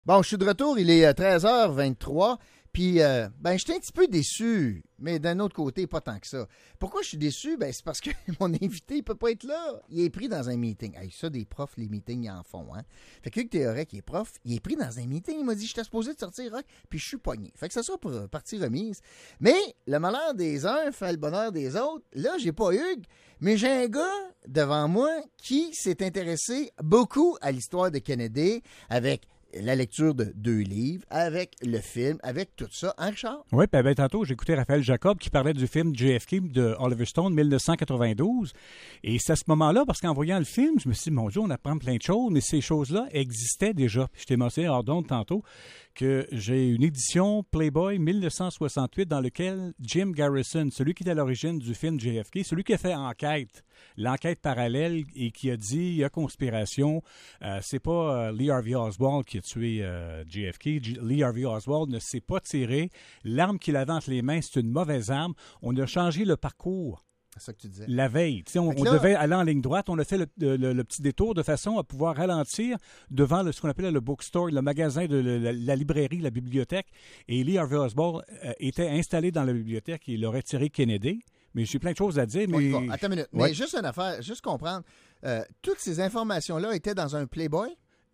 Bon, je suis de retour, il est 13h23, puis j'étais un petit peu déçu, mais d'un autre côté, pas tant que ça. Pourquoi je suis déçu? C'est parce que mon invité, il peut pas être là. Il est pris dans un meeting. Hey, ça, des profs, les meetings, ils en font, hein? Fait que Hugues Théoret, qui est prof, il est pris dans un meeting, il m'a dit, j'étais supposé de sortir, hein? Puis je suis pogné. Fait que ça sera pour partie remise. Mais le malheur des uns fait le bonheur des autres. Là, j'ai pas Hugues, mais j'ai un gars devant moi qui s'est intéressé beaucoup à l'histoire de Kennedy avec la lecture de 2 livres, avec le film, avec tout ça. Hein, Richard? Oui, puis tantôt, j'ai écouté Raphaël Jacob qui parlait du film JFK de Oliver Stone, 1992. Et c'est à ce moment-là, parce qu'en voyant le film, je me suis dit, mon Dieu, on apprend plein de choses, mais ces choses-là existaient déjà. Puis je t'ai mentionné hors d'onde tantôt que j'ai une édition Playboy 1968 dans laquelle Jim Garrison, celui qui est à l'origine du film JFK, celui qui a fait l'enquête parallèle et qui a dit il y a conspiration, c'est pas Lee Harvey Oswald qui a tué JFK. Lee Harvey Oswald ne s'est pas tiré. L'arme qu'il avait entre les mains, c'est une mauvaise arme. On a changé le parcours. C'est ça que tu disais. La veille. On devait aller en ligne droite. On a fait le petit détour de façon à pouvoir ralentir devant ce qu'on appelait le bookstore, le magasin de la librairie, la bibliothèque. Et Lee Harvey Oswald était installé dans la bibliothèque et il aurait tiré Kennedy. Mais j'ai plein de choses à dire. Mais... Attends une minute. Ouais. Mais juste une affaire, juste comprendre. Toutes ces informations-là étaient dans un Playboy?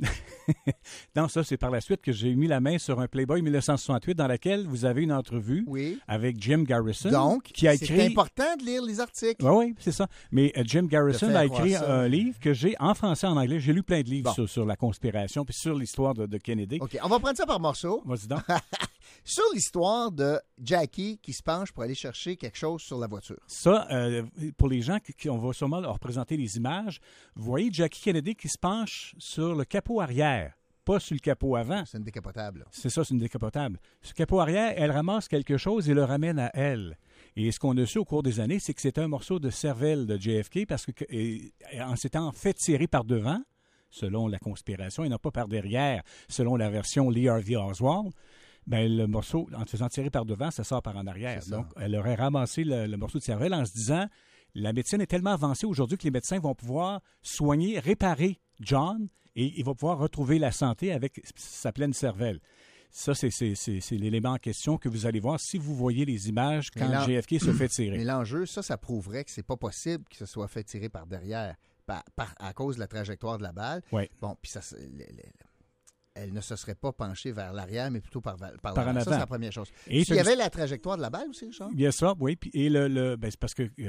Non, ça, c'est par la suite que j'ai mis la main sur un Playboy 1968 dans laquelle vous avez une entrevue avec Jim Garrison. Donc, qui a écrit... c'est important de lire les articles. Oui, c'est ça. Mais Jim Garrison a écrit un livre que j'ai en français et en anglais. J'ai lu plein de livres sur la conspiration puis sur l'histoire de Kennedy. OK, on va prendre ça par morceaux. Vas-y donc. Sur l'histoire de Jackie qui se penche pour aller chercher quelque chose sur la voiture. Ça, pour les gens on va sûrement leur représenter les images, vous voyez Jackie Kennedy qui se penche sur le capot arrière, pas sur le capot avant. C'est une décapotable. C'est ça, c'est une décapotable. Ce capot arrière, elle ramasse quelque chose et le ramène à elle. Et ce qu'on a su au cours des années, c'est que c'était un morceau de cervelle de JFK parce que en s'étant fait tirer par devant, selon la conspiration, et non pas par derrière, selon la version Lee Harvey Oswald, le morceau, en te faisant tirer par devant, ça sort par en arrière. Donc, elle aurait ramassé le morceau de cervelle en se disant, la médecine est tellement avancée aujourd'hui que les médecins vont pouvoir soigner, réparer John et il va pouvoir retrouver la santé avec sa pleine cervelle. Ça, c'est l'élément en question que vous allez voir si vous voyez les images quand JFK se fait tirer. Mais l'enjeu, ça prouverait que c'est pas possible qu'il se soit fait tirer par derrière à cause de la trajectoire de la balle. Oui. Bon, puis ça... elle ne se serait pas penchée vers l'arrière, mais plutôt par en l'avant. avant. Ça, c'est la première chose. Et il y avait la trajectoire de la balle aussi, Richard? Il y a ça, oui. Et c'est parce que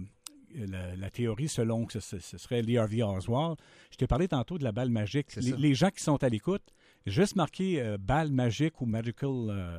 la théorie, selon que ce serait Lee Harvey Oswald, je t'ai parlé tantôt de la balle magique. Les gens qui sont à l'écoute, juste marquer balle magique ou magical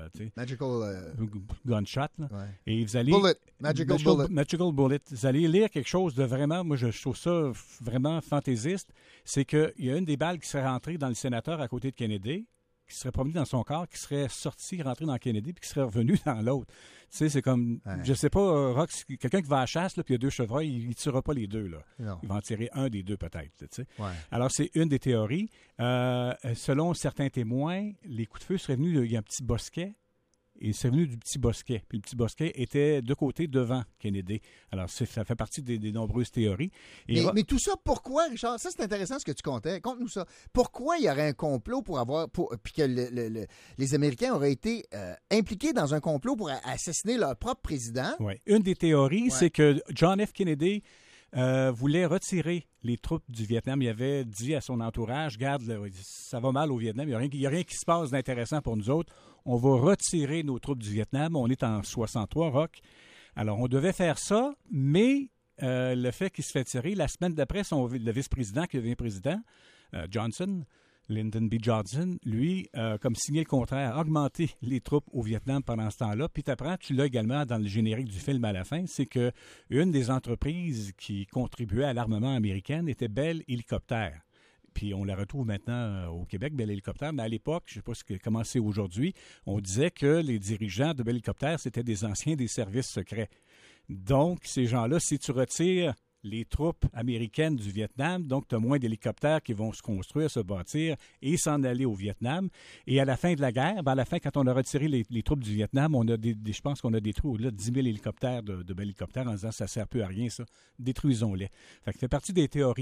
gunshot. Là, et vous allez... Bullet. Magical bullet. Vous allez lire quelque chose de vraiment... Moi, je trouve ça vraiment fantaisiste. C'est qu'il y a une des balles qui serait rentrée dans le sénateur à côté de Kennedy, qui serait promenée dans son corps, qui serait sortie, rentrée dans Kennedy, puis qui serait revenue dans l'autre. Tu sais, c'est comme... Je sais pas, Rox, quelqu'un qui va à la chasse, là, puis il y a 2 chevreuils, il ne tuera pas les 2, là. Non. Il va en tirer un des 2, peut-être. Tu sais. Ouais. Alors, c'est une des théories. Selon certains témoins, les coups de feu seraient venus... Il y a un petit bosquet, et c'est venu du petit bosquet. Puis le petit bosquet était de côté devant Kennedy. Alors, ça fait partie des nombreuses théories. Mais tout ça, pourquoi, Richard? Ça, c'est intéressant ce que tu comptais. Conte-nous ça. Pourquoi il y aurait un complot puis que les Américains auraient été impliqués dans un complot pour assassiner leur propre président? Oui. Une des théories, c'est que John F. Kennedy voulait retirer les troupes du Vietnam. Il avait dit à son entourage, regarde, ça va mal au Vietnam, il n'y a rien qui se passe d'intéressant pour nous autres. On va retirer nos troupes du Vietnam. On est en 63, Rock. Alors, on devait faire ça, mais le fait qu'il se fait tirer, la semaine d'après, le vice-président qui devient président, Lyndon B. Johnson, lui, comme signé le contraire, a augmenté les troupes au Vietnam pendant ce temps-là. Puis tu l'as également dans le générique du film à la fin, c'est que une des entreprises qui contribuait à l'armement américain était Bell Hélicoptère. Puis on la retrouve maintenant au Québec, Bell Hélicoptère. Mais à l'époque, je ne sais pas comment c'est aujourd'hui, on disait que les dirigeants de Bell Hélicoptère, c'était des anciens des services secrets. Donc, ces gens-là, si tu retires les troupes américaines du Vietnam, donc tu as moins d'hélicoptères qui vont se construire, se bâtir et s'en aller au Vietnam. Et à la fin de la guerre, à la fin, quand on a retiré les troupes du Vietnam, on a je pense qu'on a détruit au-delà de 10 000 hélicoptères de Bell Hélicoptère en disant ça ne sert plus à rien, ça. Détruisons-les. Ça fait partie des théories.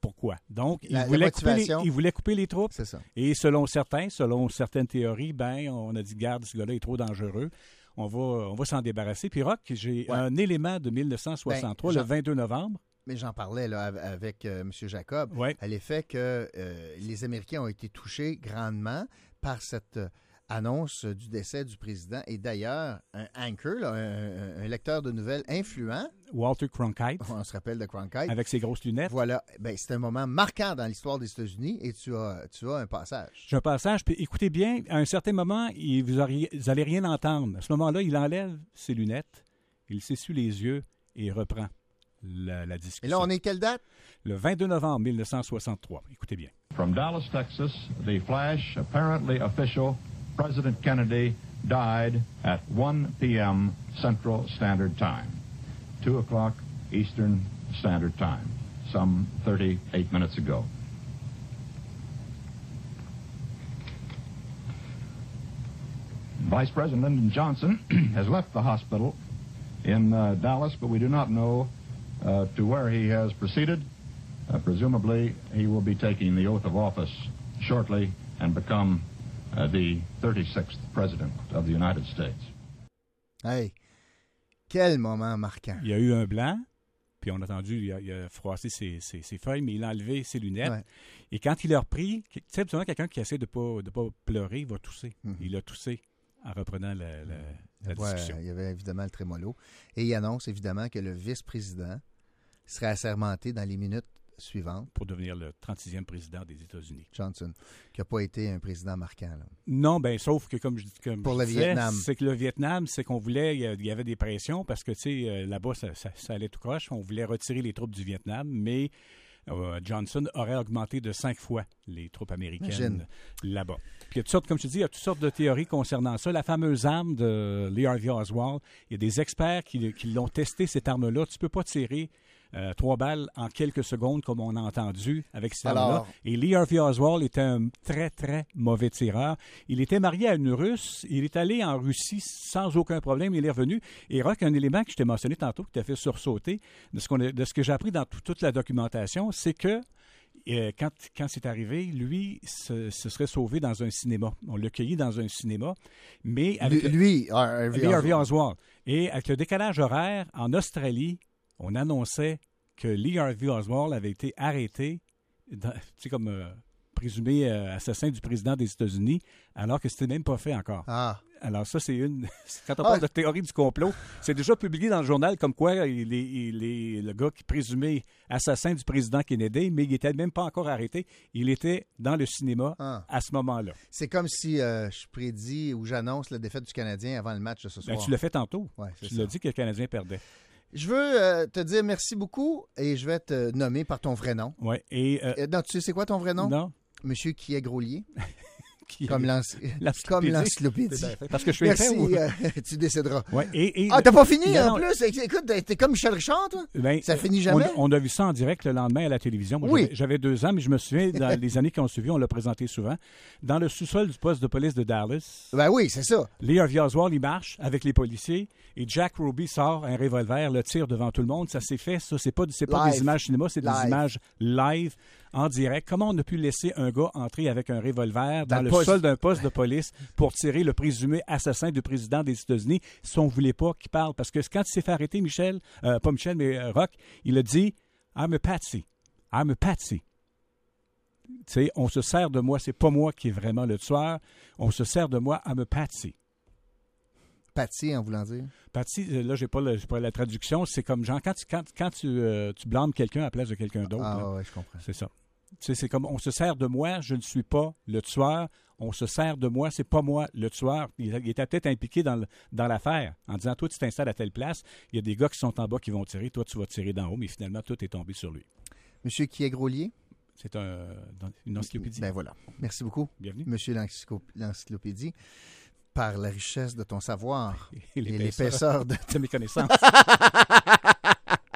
pourquoi. Donc, La il motivation. voulait couper les troupes. C'est ça. Et selon certaines théories, on a dit, garde, ce gars-là est trop dangereux. On va s'en débarrasser. Puis Rock, j'ai un élément de 1963, le 22 novembre. Mais j'en parlais là, avec M. Jacob, à l'effet que les Américains ont été touchés grandement par cette annonce du décès du président. Et d'ailleurs, un anchor, là, un lecteur de nouvelles influent, Walter Cronkite. On se rappelle de Cronkite. Avec ses grosses lunettes. Voilà. Ben, c'est un moment marquant dans l'histoire des États-Unis et tu as un passage. J'ai un passage. Puis écoutez bien, à un certain moment, vous n'allez rien entendre. À ce moment-là, il enlève ses lunettes, il s'essuie les yeux et il reprend la discussion. Et là, on est quelle date? Le 22 novembre 1963. Écoutez bien. From Dallas, Texas, the flash, apparently official, President Kennedy died at 1 p.m. Central Standard Time, 2 o'clock Eastern Standard Time, some 38 minutes ago. Vice President Lyndon Johnson has left the hospital in Dallas, but we do not know to where he has proceeded. Presumably, he will be taking the oath of office shortly and become the 36th President of the United States. Hey, quel moment marquant. Il y a eu un blanc, puis on a entendu, il a froissé ses feuilles, mais il a enlevé ses lunettes. Ouais. Et quand il a repris, tu sais, quelqu'un qui essaie de pas pleurer, il va tousser. Mm-hmm. Il a toussé en reprenant la discussion. Il y avait évidemment le trémolo. Et il annonce évidemment que le vice-président serait assermenté dans les minutes suivantes. Pour devenir le 36e président des États-Unis. Johnson, qui n'a pas été un président marquant. Là. Non, bien, sauf que comme pour le Vietnam. C'est que le Vietnam, c'est qu'on voulait, il y avait des pressions parce que, tu sais, là-bas, ça allait tout croche. On voulait retirer les troupes du Vietnam, mais Johnson aurait augmenté de 5 fois les troupes américaines là-bas. Puis il y a toutes sortes, comme je te dis, il y a toutes sortes de théories concernant ça. La fameuse arme de Lee Harvey Oswald, il y a des experts qui l'ont testé, cette arme-là. Tu ne peux pas tirer 3 balles en quelques secondes, comme on a entendu avec cette arme-là. Et Lee Harvey Oswald était un très, très mauvais tireur. Il était marié à une Russe. Il est allé en Russie sans aucun problème. Il est revenu. Et Rock, un élément que je t'ai mentionné tantôt, qui t'a fait sursauter, de ce que j'ai appris dans toute la documentation, c'est que quand c'est arrivé, lui se serait sauvé dans un cinéma. On l'a cueilli dans un cinéma. Mais avec Lee Harvey Oswald. Et avec le décalage horaire, en Australie, on annonçait que Lee Harvey Oswald avait été arrêté, comme présumé assassin du président des États-Unis, alors que c'était même pas fait encore. Ah. Alors ça, c'est une... Quand on parle de théorie du complot, c'est déjà publié dans le journal comme quoi il est le gars qui présumé assassin du président Kennedy, mais il n'était même pas encore arrêté. Il était dans le cinéma à ce moment-là. C'est comme si je prédis ou j'annonce la défaite du Canadien avant le match de ce soir. Ben, tu l'as fait tantôt. Ouais, tu l'as dit que le Canadien perdait. Je veux te dire merci beaucoup et je vais te nommer par ton vrai nom. Oui. Non, tu sais c'est quoi ton vrai nom? Non. Monsieur qui est Grolier. Comme l'encyclopédie. Parce que je suis merci, tu décideras. Ouais, t'as pas fini en plus? Écoute, t'es comme Michel Richard, toi? Ça finit jamais? On a vu ça en direct le lendemain à la télévision. Moi, j'avais 2 ans, mais je me souviens, dans les années qui ont suivi, on l'a présenté souvent. Dans le sous-sol du poste de police de Dallas. Ben oui, c'est ça. Lee Harvey Oswald, il marche avec les policiers et Jack Ruby sort un revolver, le tire devant tout le monde. Ça s'est fait, ça. C'est pas des images cinéma, c'est des images live. En direct. Comment on a pu laisser un gars entrer avec un revolver dans le sol d'un poste de police pour tirer le présumé assassin du président des États-Unis si on ne voulait pas qu'il parle? Parce que quand il s'est fait arrêter, pas Michel, mais Rock, il a dit « I'm a patsy. I'm a patsy. » Tu sais, on se sert de moi. C'est pas moi qui est vraiment le tueur. On se sert de moi. I'm a patsy. Patsy, en voulant dire? Patsy, là, j'ai pas la traduction. C'est comme genre, quand tu blâmes quelqu'un à la place de quelqu'un d'autre. Ah, oui, je comprends. C'est ça. Tu sais, c'est comme, on se sert de moi, je ne suis pas le tueur. On se sert de moi, c'est pas moi le tueur. Il était peut-être impliqué dans l'affaire en disant, toi, tu t'installes à telle place. Il y a des gars qui sont en bas qui vont tirer. Toi, tu vas tirer d'en haut. Mais finalement, tout est tombé sur lui. Monsieur qui est Grolier? C'est une encyclopédie. Ben voilà. Merci beaucoup. Bienvenue. Monsieur l'encyclopédie. Par la richesse de ton savoir et l'épaisseur de mes connaissances.